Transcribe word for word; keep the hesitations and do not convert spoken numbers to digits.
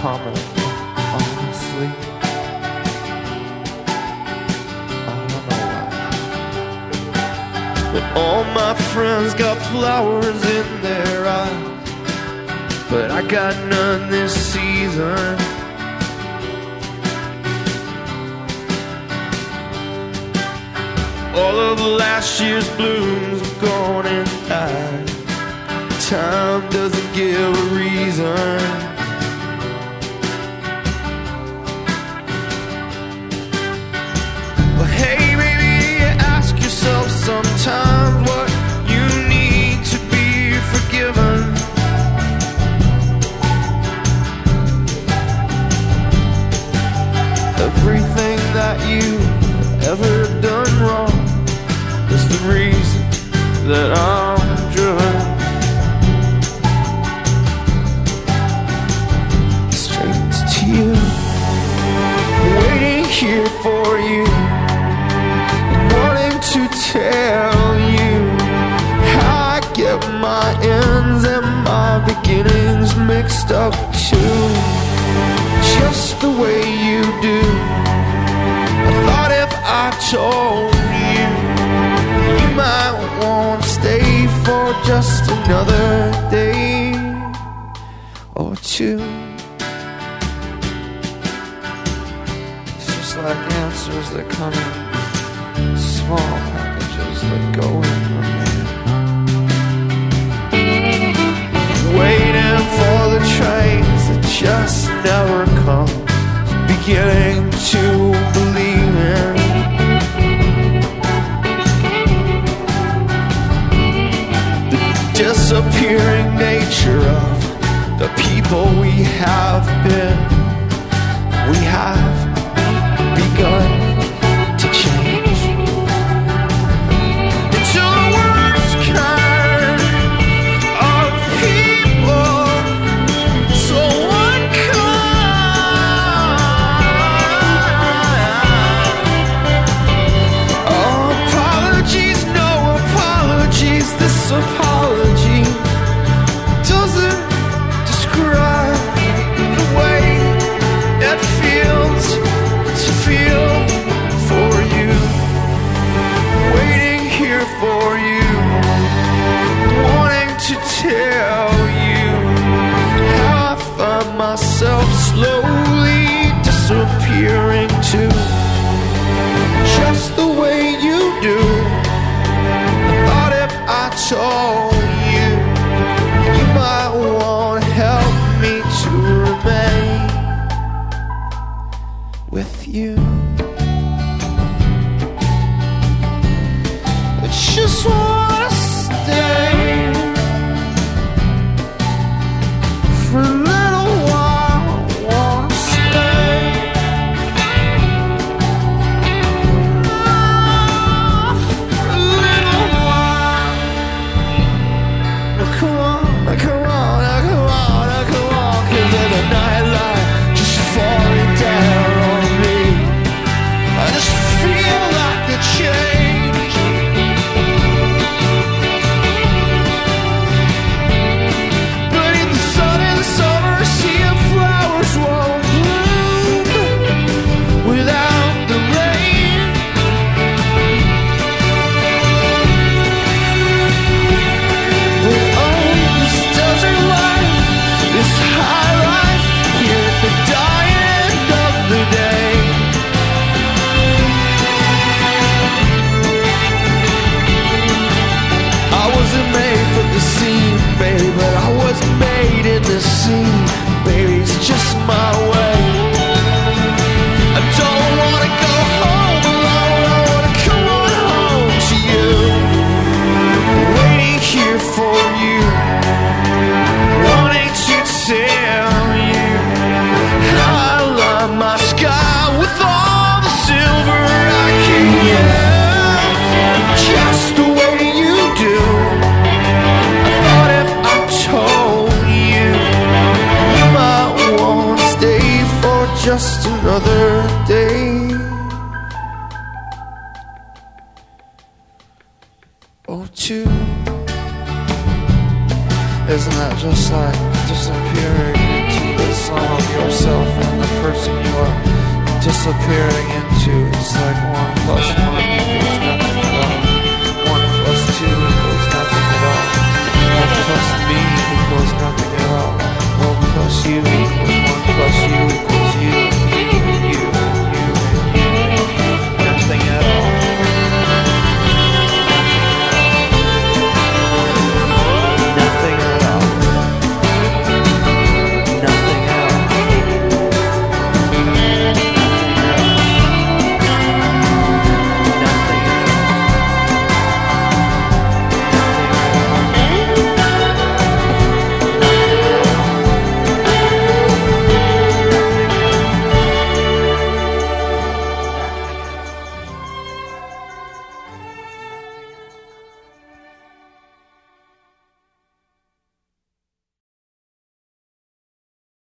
common, honestly. I don't know why. But all my friends got flowers in their eyes, but I got none this season. All of last year's blooms have gone and died. Time doesn't give a reason. But hey, baby, ask yourself sometimes what you need to be forgiven. Everything that you ever done wrong is the reason that I'm driven straight to you, waiting here for you, wanting to tell you how I get my ends and my beginnings mixed up too, just the way you do. I thought if I told you, you might want to stay for just another day or two. It's just like answers that come in small packages that go in the mail. Waiting for the trains that just never come, beginning to believe in the disappearing nature of the people we have been. We have begun to change into the worst kind of people. So unkind. Oh, apologies, no apologies. This apology doesn't describe the way it feels to feel for you, waiting here for you, wanting to tell you how I find myself slowly disappearing too, just the way you do. I thought if I told you, you might want to help me to remain with you. I just wanna stay for a little while. I wanna stay oh, for a little while. Now come on, now come on, now come on, now come on, 'cause there's a nightlight just falling down on me. I just feel like a change. But in the sun and the summer, a sea of flowers won't bloom without the rain. But oh, this desert life, this high life, here at the dying of the day. I wasn't made for the scene, baby, but I was made in the scene, baby, it's just my way. I don't wanna go home alone, I wanna come on home to you, waiting here for you, wanting to tell you how I line my sky with all the silver I can get, just the way you do. I thought if I told you, you might want to stay for just another day or two. Isn't that just like disappearing into the some of yourself and the person you are disappearing into is like one plus one equals nothing at all. One plus two is